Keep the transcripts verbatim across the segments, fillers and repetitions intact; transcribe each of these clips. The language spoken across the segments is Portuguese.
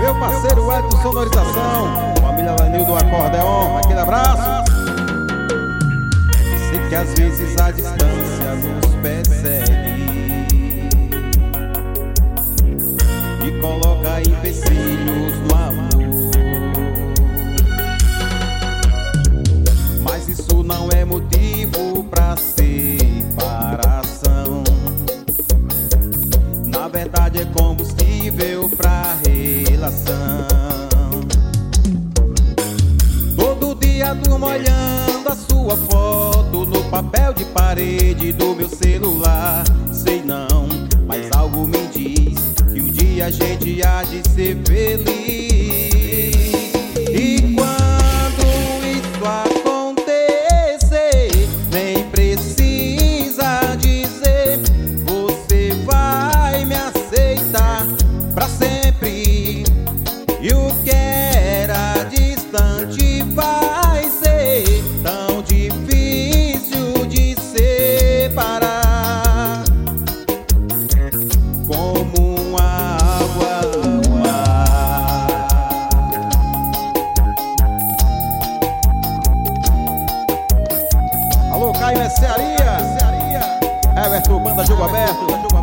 Meu parceiro Edson Sonorização, família Lanil do Acordeon, aquele abraço. Sei que às vezes a distância nos persegue e coloca empecilhos no amor, mas isso não é motivo pra separação. Na verdade é combustível pra relação. Todo dia durmo olhando a sua foto no papel de parede do meu celular. Sei não, mas algo me diz que um dia a gente há de ser feliz. E quando isso acontecer, nem precisa dizer, você vai me aceitar pra sempre. E o que era distante vai ser tão difícil de separar, como uma água do mar. Alô, Caio Mercearia, Everton, banda Jogo Aberto.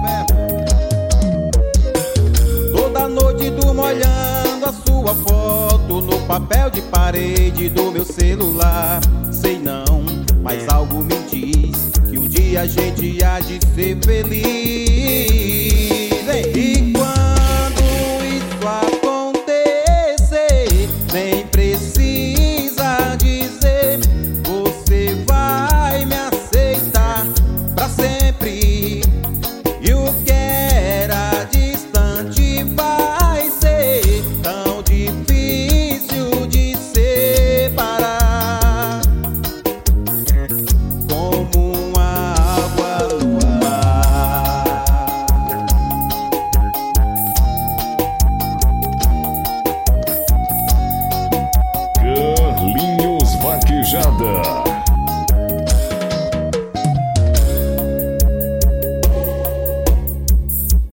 Toda noite durmo olhando a sua foto no papel de parede do meu celular. Sei não, mas algo me diz que um dia a gente há de ser feliz. E quando isso acontecer, nem precisa dizer, você vai me aceitar pra sempre. E o que era distante vai ser tão difícil de separar, como uma água do mar. Carlinhos Vaquejada.